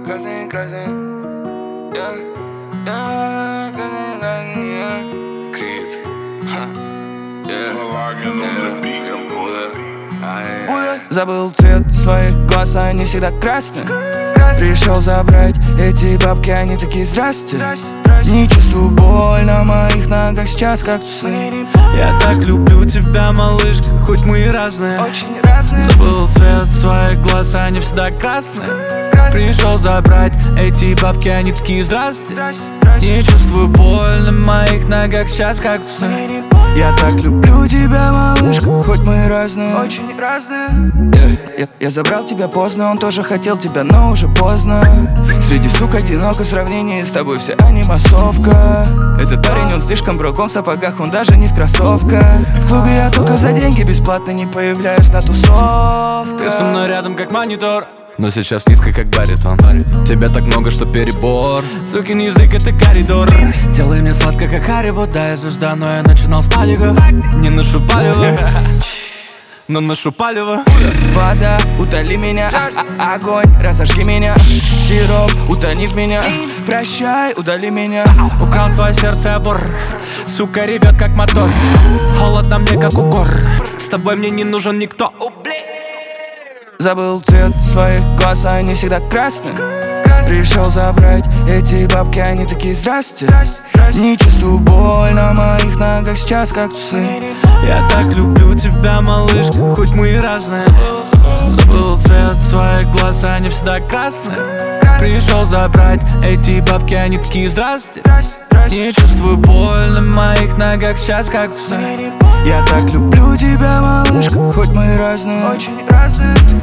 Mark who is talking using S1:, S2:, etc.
S1: Красный, красный, Крит. Забыл цвет своих глаз, они всегда красные. Пришел забрать эти бабки, они такие здрасте. Не чувствую боль на моих ногах сейчас, как тусы.
S2: Я так люблю тебя, малышка, хоть мы и разные.
S1: Очень разные.
S2: Забыл цвет своих глаз, они всегда красные. Пришел забрать эти бабки, они такие здрасте. Не чувствую боль на моих ногах сейчас, как тусы.
S1: Я так люблю тебя, малышка, хоть мы и разные. Очень разные. Я забрал тебя поздно, он тоже хотел тебя, но уже поздно. Среди сук одиноко, в сравнении с тобой все они массовка. Этот парень, он слишком брок, он в сапогах, он даже не в кроссовках. В клубе я только за деньги, бесплатно не появляюсь на тусовках.
S2: Ты со мной рядом, как монитор, но сейчас низко, как баритон. Тебя так много, что перебор. Сукин язык — это коридор. Делай мне сладко, как Харибо. Да, я звезда, но я начинал с паликов. Не ношу палево, но ношу палево.
S1: Вода, утоли меня, огонь, разожги меня. Сироп, утони в меня. Прощай, удали меня.
S2: Украл твое сердце, обор. Сука, ребят, как мотор. Холодно мне, как укор. С тобой мне не нужен никто.
S1: Забыл цвет своих глаз, они всегда красные. Пришел забрать эти бабки, они такие здрасте. Не чувствую боль на моих ногах сейчас, как тусы.
S2: Я так люблю тебя, малышка, хоть мы и разные. Забыл цвет своих глаз, они всегда красные. Пришел забрать эти бабки, они такие здрасте. Не чувствую боль на моих ногах сейчас, как тусы.
S1: Я так люблю тебя, малышка, хоть мы и разные. Очень разные.